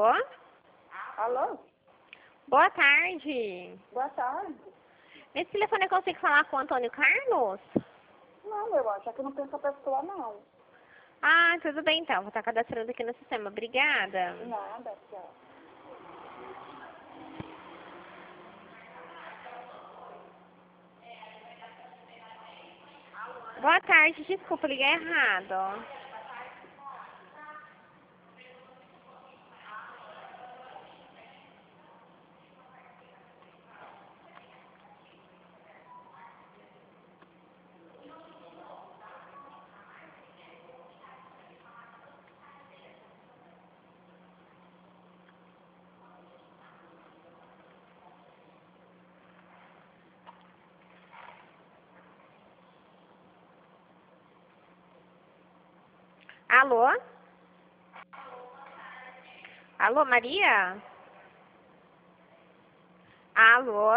Alô? Alô? Boa tarde. Boa tarde. Nesse telefone eu consigo falar com o Antônio Carlos? Não, meu anjo, aqui não tem essa pessoa, não. Ah, tudo bem então. Vou estar cadastrando aqui no sistema. Obrigada. Nada, tchau. Boa tarde. Desculpa, liguei errado. Alô? Alô, Maria? Alô?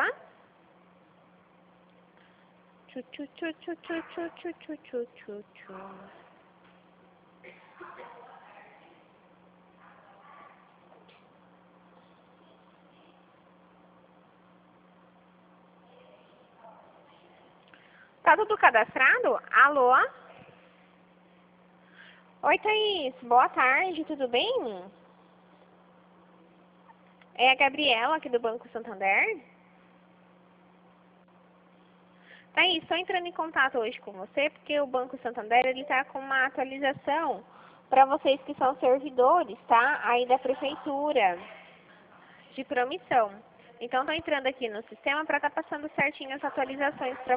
Tchu, tchu, tchu, tchu, tchu, tchu, tchu, tchu, tchu, tchu, tchu. Tá tudo cadastrado? Alô? Oi, Thaís. Boa tarde, tudo bem? É a Gabriela aqui do Banco Santander. Thaís, estou entrando em contato hoje com você porque o Banco Santander ele está com uma atualização para vocês que são servidores, tá? Aí da prefeitura de promissão. Então, estou entrando aqui no sistema para estar passando certinho as atualizações para